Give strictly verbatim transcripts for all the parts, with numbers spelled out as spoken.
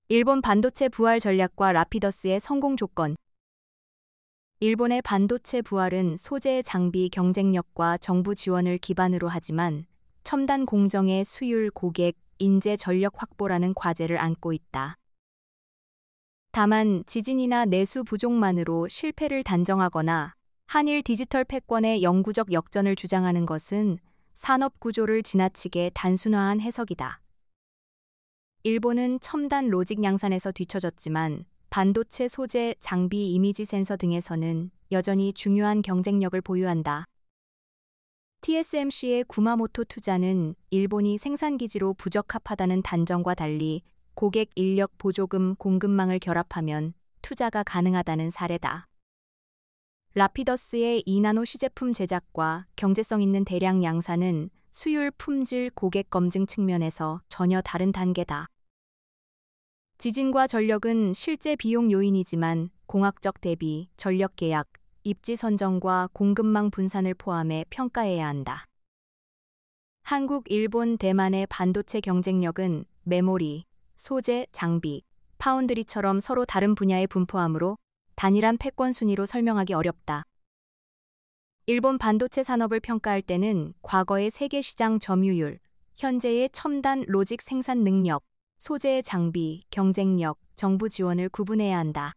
일본 반도체 부활 전략과 라피더스의 성공 조건. 일본의 반도체 부활은 소재 장비 경쟁력과 정부 지원을 기반으로 하지만 첨단 공정의 수율, 고객, 인재 전력 확보라는 과제를 안고 있다. 다만 지진이나 내수 부족만으로 실패를 단정하거나 한일 디지털 패권의 영구적 역전을 주장하는 것은 산업 구조를 지나치게 단순화한 해석이다. 일본은 첨단 로직 양산에서 뒤처졌지만 반도체 소재, 장비, 이미지 센서 등에서는 여전히 중요한 경쟁력을 보유한다. 티에스엠씨의 구마모토 투자는 일본이 생산기지로 부적합하다는 단정과 달리 고객 인력 보조금 공급망을 결합하면 투자가 가능하다는 사례다. 라피더스의 이 나노 시제품 제작과 경제성 있는 대량 양산은 수율, 품질, 고객 검증 측면에서 전혀 다른 단계다. 지진과 전력은 실제 비용 요인이지만 공학적 대비, 전력 계약, 입지 선정과 공급망 분산을 포함해 평가해야 한다. 한국, 일본, 대만의 반도체 경쟁력은 메모리, 소재, 장비, 파운드리처럼 서로 다른 분야에 분포하므로 단일한 패권 순위로 설명하기 어렵다. 일본 반도체 산업을 평가할 때는 과거의 세계 시장 점유율, 현재의 첨단 로직 생산 능력, 소재의 장비, 경쟁력, 정부 지원을 구분해야 한다.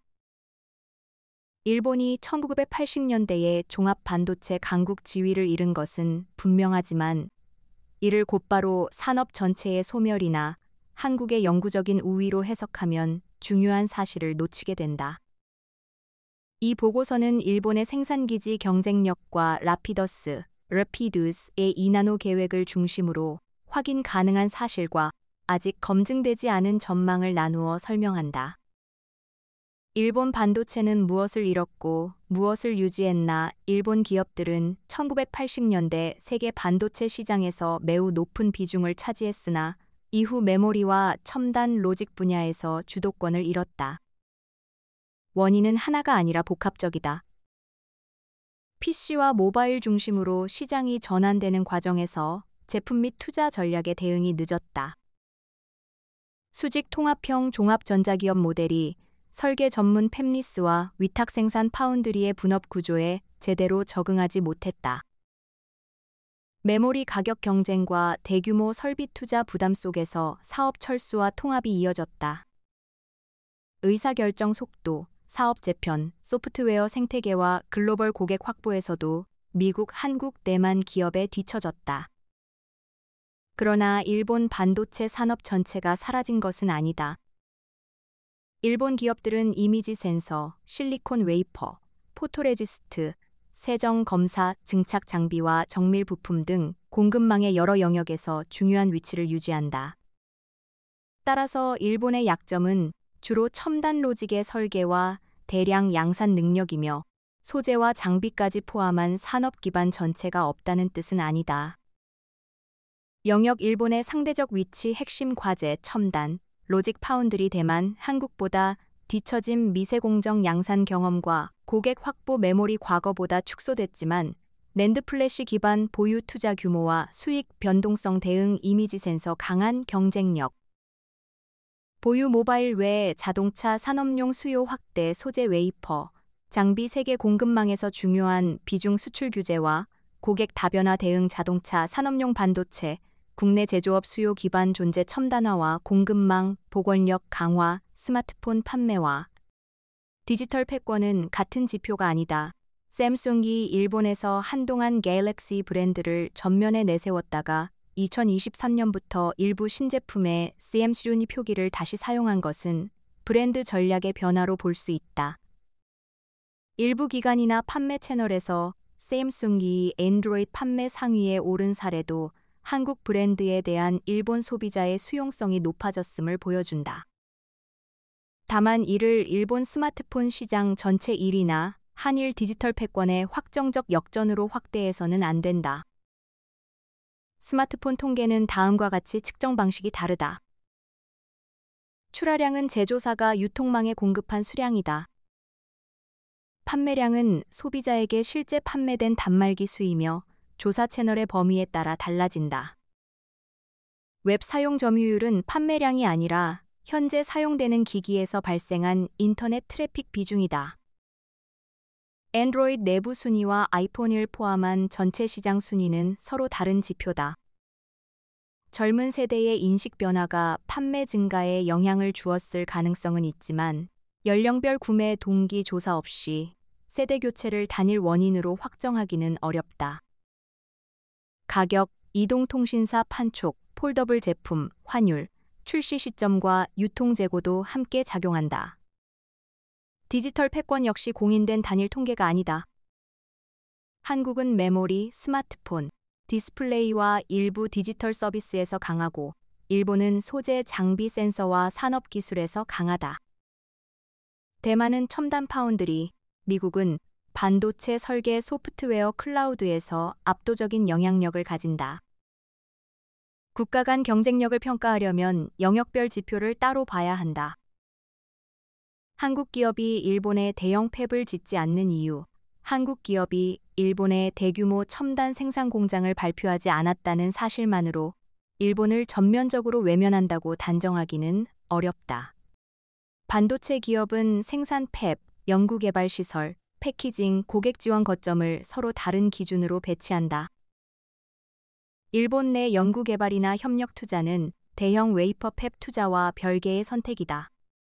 일본이 천구백팔십 년대에 종합 반도체 강국 지위를 잃은 것은 분명하지만 이를 곧바로 산업 전체의 소멸이나 한국의 영구적인 우위로 해석하면 중요한 사실을 놓치게 된다. 이 보고서는 일본의 생산기지 경쟁력과 라피더스, 래피두스의 이 나노 계획을 중심으로 확인 가능한 사실과 아직 검증되지 않은 전망을 나누어 설명한다. 일본 반도체는 무엇을 잃었고 무엇을 유지했나? 일본 기업들은 천구백팔십 년대 세계 반도체 시장에서 매우 높은 비중을 차지했으나 이후 메모리와 첨단 로직 분야에서 주도권을 잃었다. 원인은 하나가 아니라 복합적이다. 피씨와 모바일 중심으로 시장이 전환되는 과정에서 제품 및 투자 전략의 대응이 늦었다. 수직 통합형 종합전자기업 모델이 설계 전문 팹리스와 위탁 생산 파운드리의 분업 구조에 제대로 적응하지 못했다. 메모리 가격 경쟁과 대규모 설비 투자 부담 속에서 사업 철수와 통합이 이어졌다. 의사결정 속도, 사업 재편, 소프트웨어 생태계와 글로벌 고객 확보에서도 미국, 한국, 대만 기업에 뒤처졌다. 그러나 일본 반도체 산업 전체가 사라진 것은 아니다. 일본 기업들은 이미지 센서, 실리콘 웨이퍼, 포토레지스트, 세정 검사, 증착 장비와 정밀 부품 등 공급망의 여러 영역에서 중요한 위치를 유지한다. 따라서 일본의 약점은 주로 첨단 로직의 설계와 대량 양산 능력이며 소재와 장비까지 포함한 산업 기반 전체가 없다는 뜻은 아니다. 영역 일본의 상대적 위치 핵심 과제 첨단, 로직 파운드리 대만, 한국보다 뒤처진 미세공정 양산 경험과 고객 확보 메모리 과거보다 축소됐지만 낸드 플래시 기반 보유 투자 규모와 수익 변동성 대응 이미지 센서 강한 경쟁력. 보유 모바일 외에 자동차 산업용 수요 확대 소재 웨이퍼, 장비 세계 공급망에서 중요한 비중 수출 규제와 고객 다변화 대응 자동차 산업용 반도체, 국내 제조업 수요 기반 존재 첨단화와 공급망, 보건력 강화, 스마트폰 판매와 디지털 패권은 같은 지표가 아니다. 샘송이 일본에서 한동안 갤럭시 브랜드를 전면에 내세웠다가 이천이십삼 년부터 일부 신제품에 씨엠씨류니 표기를 다시 사용한 것은 브랜드 전략의 변화로 볼 수 있다. 일부 기관이나 판매 채널에서 샘송이 앤드로이드 판매 상위에 오른 사례도 한국 브랜드에 대한 일본 소비자의 수용성이 높아졌음을 보여준다. 다만 이를 일본 스마트폰 시장 전체 일 위나 한일 디지털 패권의 확정적 역전으로 확대해서는 안 된다. 스마트폰 통계는 다음과 같이 측정 방식이 다르다. 출하량은 제조사가 유통망에 공급한 수량이다. 판매량은 소비자에게 실제 판매된 단말기 수이며 조사 채널의 범위에 따라 달라진다. 웹 사용 점유율은 판매량이 아니라 현재 사용되는 기기에서 발생한 인터넷 트래픽 비중이다. 안드로이드 내부 순위와 아이폰을 포함한 전체 시장 순위는 서로 다른 지표다. 젊은 세대의 인식 변화가 판매 증가에 영향을 주었을 가능성은 있지만 연령별 구매 동기 조사 없이 세대 교체를 단일 원인으로 확정하기는 어렵다. 가격, 이동통신사 판촉, 폴더블 제품, 환율, 출시 시점과 유통 재고도 함께 작용한다. 디지털 패권 역시 공인된 단일 통계가 아니다. 한국은 메모리, 스마트폰, 디스플레이와 일부 디지털 서비스에서 강하고 일본은 소재, 장비, 센서와 산업 기술에서 강하다. 대만은 첨단 파운드리, 미국은 반도체 설계 소프트웨어 클라우드에서 압도적인 영향력을 가진다. 국가 간 경쟁력을 평가하려면 영역별 지표를 따로 봐야 한다. 한국 기업이 일본에 대형 팹을 짓지 않는 이유, 한국 기업이 일본에 대규모 첨단 생산 공장을 발표하지 않았다는 사실만으로 일본을 전면적으로 외면한다고 단정하기는 어렵다. 반도체 기업은 생산 팹, 연구개발 시설, 패키징, 고객 지원 거점을 서로 다른 기준으로 배치한다. 일본 내 연구개발이나 협력 투자는 대형 웨이퍼 팹 투자와 별개의 선택이다.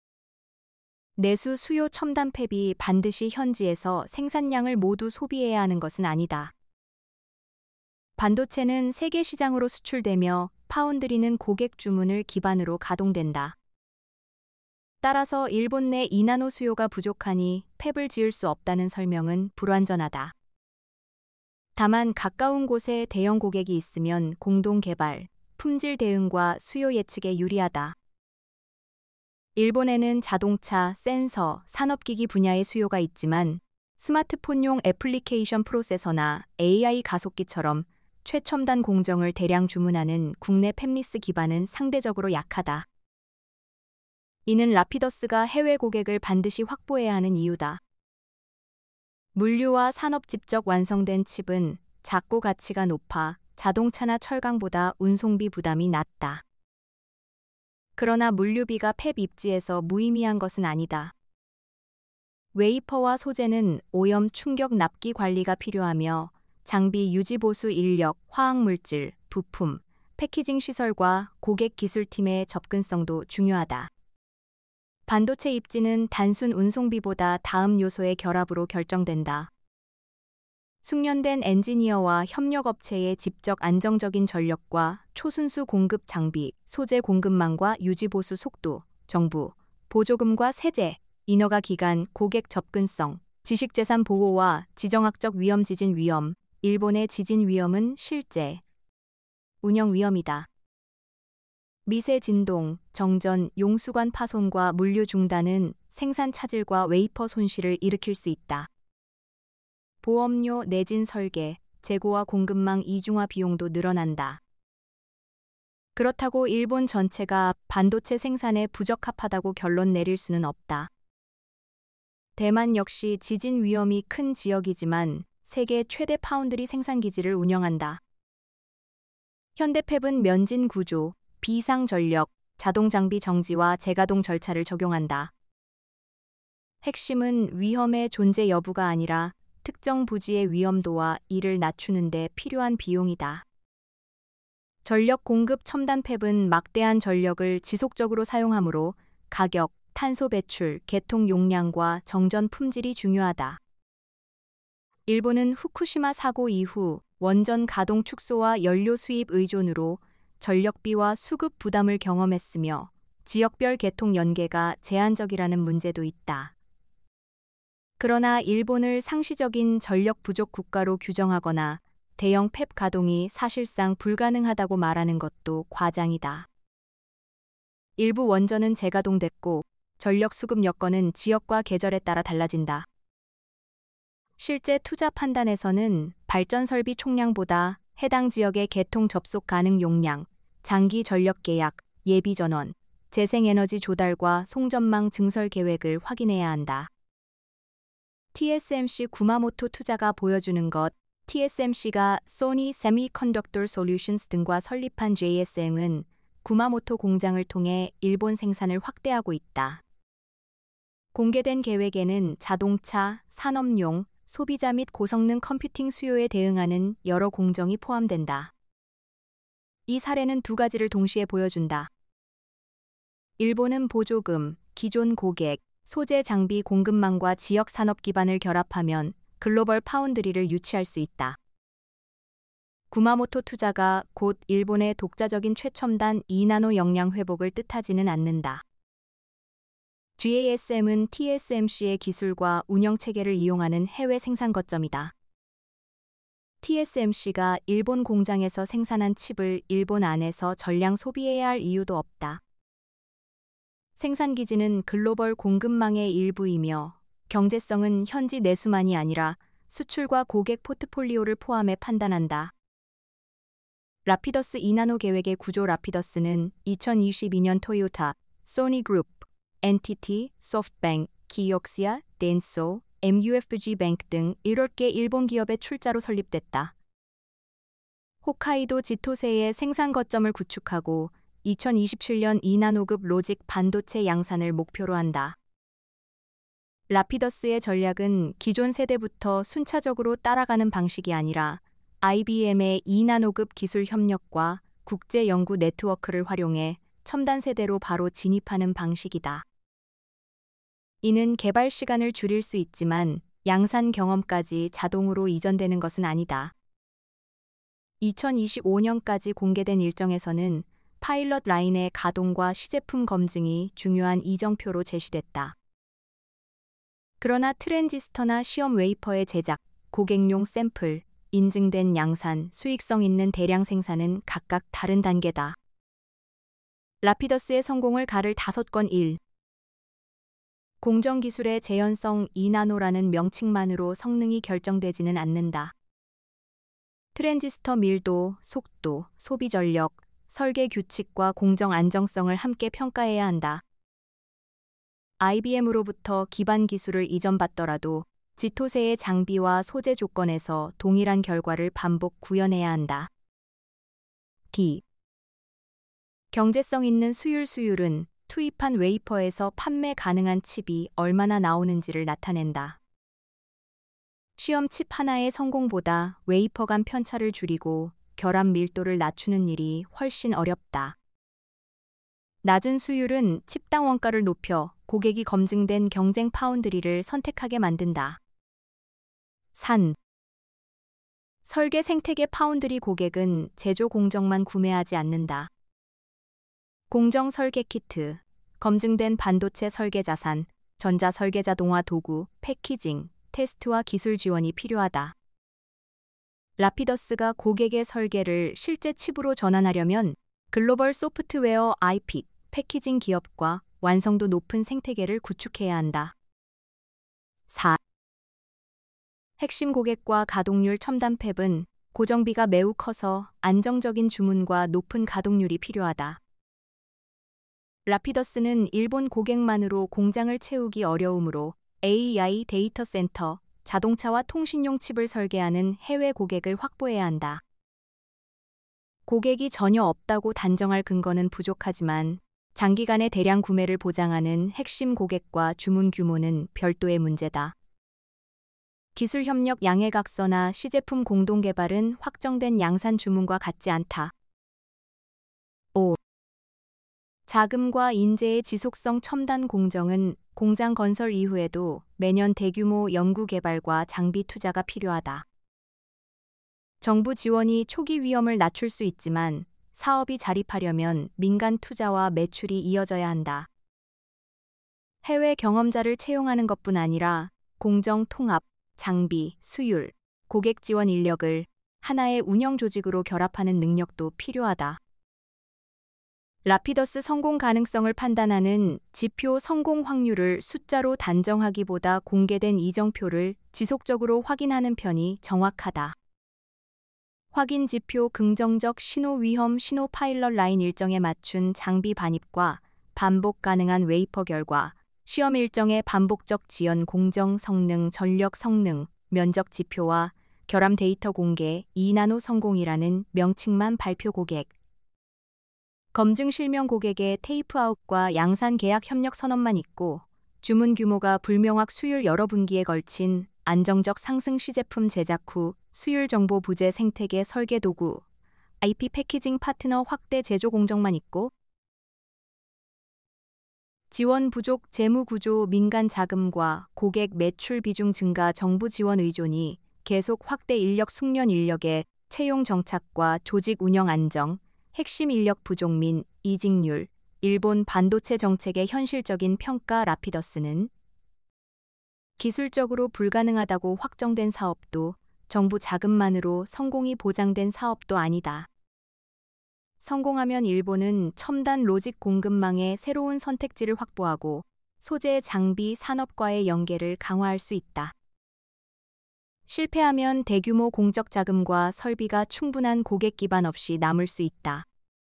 내수 수요 첨단 팹이 반드시 현지에서 생산량을 모두 소비해야 하는 것은 아니다. 반도체는 세계 시장으로 수출되며 파운드리는 고객 주문을 기반으로 가동된다. 따라서 일본 내 이 나노 수요가 부족하니 팹을 지을 수 없다는 설명은 불완전하다. 다만 가까운 곳에 대형 고객이 있으면 공동 개발, 품질 대응과 수요 예측에 유리하다. 일본에는 자동차, 센서, 산업기기 분야의 수요가 있지만 스마트폰용 애플리케이션 프로세서나 에이아이 가속기처럼 최첨단 공정을 대량 주문하는 국내 팹리스 기반은 상대적으로 약하다. 이는 라피더스가 해외 고객을 반드시 확보해야 하는 이유다. 물류와 산업 집적 완성된 칩은 작고 가치가 높아 자동차나 철강보다 운송비 부담이 낮다. 그러나 물류비가 팹 입지에서 무의미한 것은 아니다. 웨이퍼와 소재는 오염 충격 납기 관리가 필요하며 장비 유지 보수 인력, 화학물질, 부품, 패키징 시설과 고객 기술팀의 접근성도 중요하다. 반도체 입지는 단순 운송비보다 다음 요소의 결합으로 결정된다. 숙련된 엔지니어와 협력업체의 직접 안정적인 전력과 초순수 공급 장비, 소재 공급망과 유지보수 속도, 정부, 보조금과 세제, 인허가 기간, 고객 접근성, 지식재산 보호와 지정학적 위험 지진 위험, 일본의 지진 위험은 실제 운영 위험이다. 미세 진동, 정전, 용수관 파손과 물류 중단은 생산 차질과 웨이퍼 손실을 일으킬 수 있다. 보험료, 내진 설계, 재고와 공급망 이중화 비용도 늘어난다. 그렇다고 일본 전체가 반도체 생산에 부적합하다고 결론 내릴 수는 없다. 대만 역시 지진 위험이 큰 지역이지만 세계 최대 파운드리 생산 기지를 운영한다. 현대팹은 면진 구조, 비상 전력, 자동 장비 정지와 재가동 절차를 적용한다. 핵심은 위험의 존재 여부가 아니라 특정 부지의 위험도와 이를 낮추는 데 필요한 비용이다. 전력 공급 첨단 팹은 막대한 전력을 지속적으로 사용하므로 가격, 탄소 배출, 개통 용량과 정전 품질이 중요하다. 일본은 후쿠시마 사고 이후 원전 가동 축소와 연료 수입 의존으로 전력비와 수급 부담을 경험했으며 지역별 개통 연계가 제한적이라는 문제도 있다. 그러나 일본을 상시적인 전력 부족 국가로 규정하거나 대형 팹 가동이 사실상 불가능하다고 말하는 것도 과장이다. 일부 원전은 재가동됐고 전력 수급 여건은 지역과 계절에 따라 달라진다. 실제 투자 판단에서는 발전 설비 총량보다 해당 지역의 개통 접속 가능 용량, 장기 전력 계약, 예비 전원, 재생에너지 조달과 송전망 증설 계획을 확인해야 한다. 티에스엠씨 구마모토 투자가 보여주는 것, 티에스엠씨가 소니 세미컨덕터 솔루션스 등과 설립한 제이에스엠은 구마모토 공장을 통해 일본 생산을 확대하고 있다. 공개된 계획에는 자동차, 산업용, 소비자 및 고성능 컴퓨팅 수요에 대응하는 여러 공정이 포함된다. 이 사례는 두 가지를 동시에 보여준다. 일본은 보조금, 기존 고객, 소재 장비 공급망과 지역 산업 기반을 결합하면 글로벌 파운드리를 유치할 수 있다. 구마모토 투자가 곧 일본의 독자적인 최첨단 이 나노 역량 회복을 뜻하지는 않는다. 지에이에스엠은 티에스엠씨의 기술과 운영 체계를 이용하는 해외 생산 거점이다. 티에스엠씨가 일본 공장에서 생산한 칩을 일본 안에서 전량 소비해야 할 이유도 없다. 생산 기지는 글로벌 공급망의 일부이며 경제성은 현지 내수만이 아니라 수출과 고객 포트폴리오를 포함해 판단한다. 라피더스 이 나노 계획의 구조. 라피더스는 이천이십이 년 토요타, 소니그룹, 엔티티, 소프트뱅크, 키옥시아, 덴소, 엠유에프지뱅크 등 일곱 개 일본 기업의 출자로 설립됐다. 홋카이도 지토세의 생산 거점을 구축하고 이천이십칠 년 이 나노급 로직 반도체 양산을 목표로 한다. 라피더스의 전략은 기존 세대부터 순차적으로 따라가는 방식이 아니라 아이비엠의 이 나노급 기술 협력과 국제 연구 네트워크를 활용해 첨단 세대로 바로 진입하는 방식이다. 이는 개발 시간을 줄일 수 있지만 양산 경험까지 자동으로 이전되는 것은 아니다. 이천이십오 년까지 공개된 일정에서는 파일럿 라인의 가동과 시제품 검증이 중요한 이정표로 제시됐다. 그러나 트랜지스터나 시험 웨이퍼의 제작, 고객용 샘플, 인증된 양산, 수익성 있는 대량 생산은 각각 다른 단계다. 라피더스의 성공을 가를 다섯 건. 일. 공정기술의 재현성. 이 나노라는 명칭만으로 성능이 결정되지는 않는다. 트랜지스터 밀도, 속도, 소비 전력, 설계 규칙과 공정 안정성을 함께 평가해야 한다. 아이비엠으로부터 기반 기술을 이전받더라도 지토세의 장비와 소재 조건에서 동일한 결과를 반복 구현해야 한다. D. 경제성 있는 수율. 수율은 투입한 웨이퍼에서 판매 가능한 칩이 얼마나 나오는지를 나타낸다. 시험 칩 하나의 성공보다 웨이퍼 간 편차를 줄이고 결합 밀도를 낮추는 일이 훨씬 어렵다. 낮은 수율은 칩당 원가를 높여 고객이 검증된 경쟁 파운드리를 선택하게 만든다. 산. 설계 생태계. 파운드리 고객은 제조 공정만 구매하지 않는다. 공정 설계 키트, 검증된 반도체 설계 자산, 전자 설계 자동화 도구, 패키징, 테스트와 기술 지원이 필요하다. 라피더스가 고객의 설계를 실제 칩으로 전환하려면 글로벌 소프트웨어 아이피, 패키징 기업과 완성도 높은 생태계를 구축해야 한다. 사. 핵심 고객과 가동률. 첨단 팹은 고정비가 매우 커서 안정적인 주문과 높은 가동률이 필요하다. 라피더스는 일본 고객만으로 공장을 채우기 어려우므로 에이아이 데이터 센터, 자동차와 통신용 칩을 설계하는 해외 고객을 확보해야 한다. 고객이 전혀 없다고 단정할 근거는 부족하지만 장기간의 대량 구매를 보장하는 핵심 고객과 주문 규모는 별도의 문제다. 기술 협력 양해각서나 시제품 공동 개발은 확정된 양산 주문과 같지 않다. 오. 자금과 인재의 지속성. 첨단 공정은 공장 건설 이후에도 매년 대규모 연구 개발과 장비 투자가 필요하다. 정부 지원이 초기 위험을 낮출 수 있지만 사업이 자립하려면 민간 투자와 매출이 이어져야 한다. 해외 경험자를 채용하는 것뿐 아니라 공정 통합, 장비, 수율, 고객 지원 인력을 하나의 운영 조직으로 결합하는 능력도 필요하다. 라피더스 성공 가능성을 판단하는 지표. 성공 확률을 숫자로 단정하기보다 공개된 이정표를 지속적으로 확인하는 편이 정확하다. 확인 지표. 긍정적 신호 위험. 신호 파일럿 라인 일정에 맞춘 장비 반입과 반복 가능한 웨이퍼 결과, 시험 일정의 반복적 지연. 공정 성능, 전력 성능, 면적 지표와 결함 데이터 공개. 이 나노 성공이라는 명칭만 발표. 고객 검증 실명 고객의 테이프아웃과 양산 계약 협력 선언만 있고 주문 규모가 불명확 수율 여러 분기에 걸친 안정적 상승 시제품 제작 후 수율 정보 부재 생태계 설계 도구, 아이피 패키징 파트너 확대 제조 공정만 있고 지원 부족 재무 구조 민간 자금과 고객 매출 비중 증가 정부 지원 의존이 계속 확대 인력 숙련 인력의 채용 정착과 조직 운영 안정, 핵심 인력 부족 민 이직률, 일본 반도체 정책의 현실적인 평가 라피더스는 기술적으로 불가능하다고 확정된 사업도 정부 자금만으로 성공이 보장된 사업도 아니다. 성공하면 일본은 첨단 로직 공급망의 새로운 선택지를 확보하고 소재 장비 산업과의 연계를 강화할 수 있다. 실패하면 대규모 공적 자금과 설비가 충분한 고객 기반 없이 남을 수 있다.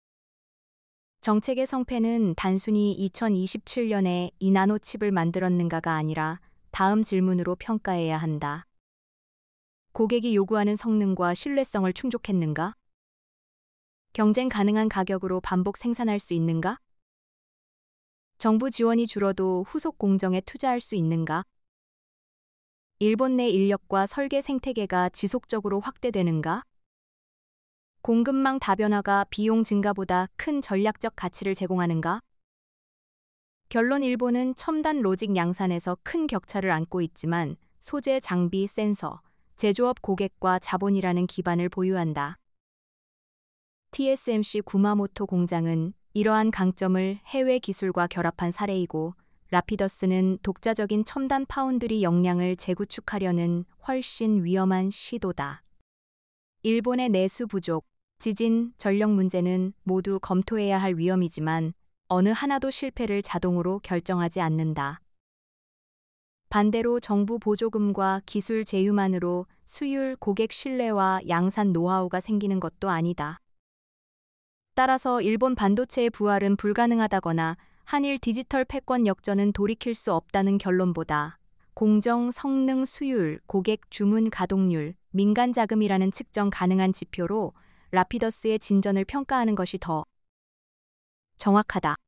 정책의 성패는 단순히 이천이십칠 년에 이 나노칩을 만들었는가가 아니라 다음 질문으로 평가해야 한다. 고객이 요구하는 성능과 신뢰성을 충족했는가? 경쟁 가능한 가격으로 반복 생산할 수 있는가? 정부 지원이 줄어도 후속 공정에 투자할 수 있는가? 일본 내 인력과 설계 생태계가 지속적으로 확대되는가? 공급망 다변화가 비용 증가보다 큰 전략적 가치를 제공하는가? 결론 일본은 첨단 로직 양산에서 큰 격차를 안고 있지만 소재, 장비, 센서, 제조업 고객과 자본이라는 기반을 보유한다. 티에스엠씨 구마모토 공장은 이러한 강점을 해외 기술과 결합한 사례이고 라피더스는 독자적인 첨단 파운드리 역량을 재구축하려는 훨씬 위험한 시도다. 일본의 내수 부족, 지진, 전력 문제는 모두 검토해야 할 위험이지만 어느 하나도 실패를 자동으로 결정하지 않는다. 반대로 정부 보조금과 기술 제휴만으로 수율, 고객 신뢰와 양산 노하우가 생기는 것도 아니다. 따라서 일본 반도체의 부활은 불가능하다거나 한일 디지털 패권 역전은 돌이킬 수 없다는 결론보다 공정, 성능, 수율, 고객 주문 가동률, 민간 자금이라는 측정 가능한 지표로 라피더스의 진전을 평가하는 것이 더 정확하다.